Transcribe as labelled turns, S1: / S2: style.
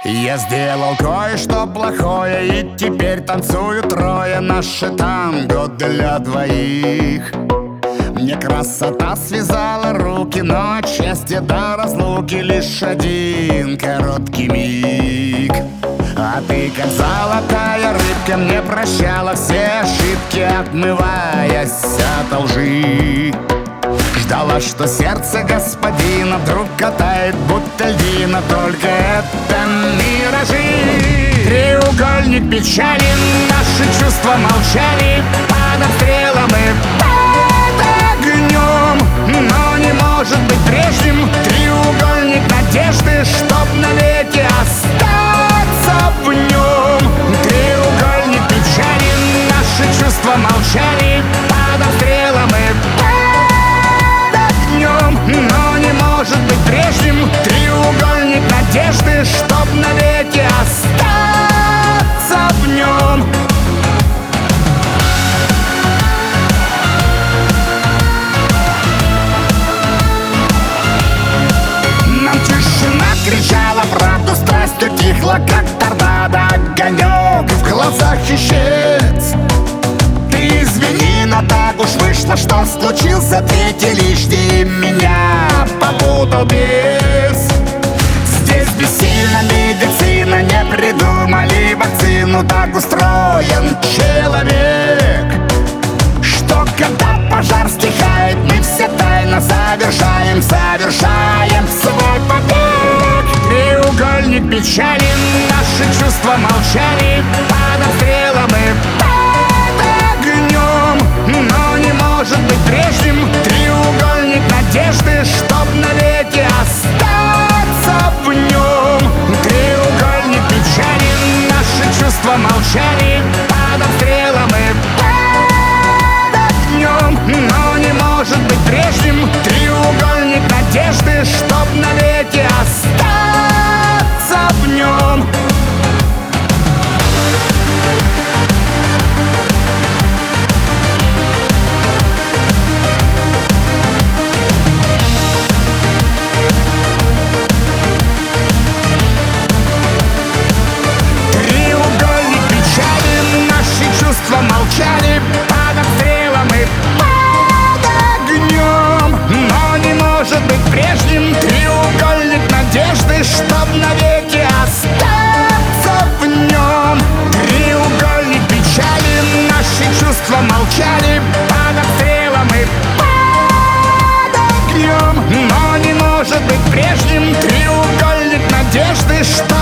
S1: Я сделал кое-что плохое, и теперь танцуют трое. Наше танго для двоих. Мне красота связала руки, но от счастья до разлуки лишь один короткий миг. А ты, как золотая рыбка, мне прощала все ошибки, отмываясь от лжи. Ждала, что сердце господина вдруг катает, будто льдина, только это миражи. Треугольник печали, наши чувства молчали под обстрелом и под огнем. Но не может быть прежним треугольник надежды, чтоб навеки остаться в нем. Треугольник печали, наши чувства молчали под обстрелом и под огнем. Но не может быть прежним треугольник надежды, чтоб навеки остаться в нем. Нам тишина кричала правду, страсть утихла, как торнадо. Огонек в глазах исчез. Ты извини, но так уж вышло, что случился третий лишний. Меня попутал бес. Здесь бессильна медицина, не придумали вакцину. Так устроен человек, что когда пожар стихает, мы все тайно совершаем свой побег. Треугольник печали, наши чувства молчали под обстрелом и под огнем. Но не может быть прежним треугольник надежды, чтоб навеки остаться в нем. Треугольник печали, наши чувства молчали под обстрелом и под огнем. Но не может быть прежним треугольник надежды, чтоб навеки остаться в нем. Молчали под обстрелом и под огнем. Но не может быть прежним треугольник надежды, чтоб навеки остаться в нем. Треугольник печали, наши чувства молчали под обстрелом и под огнем. Но не может быть прежним треугольник надежды, что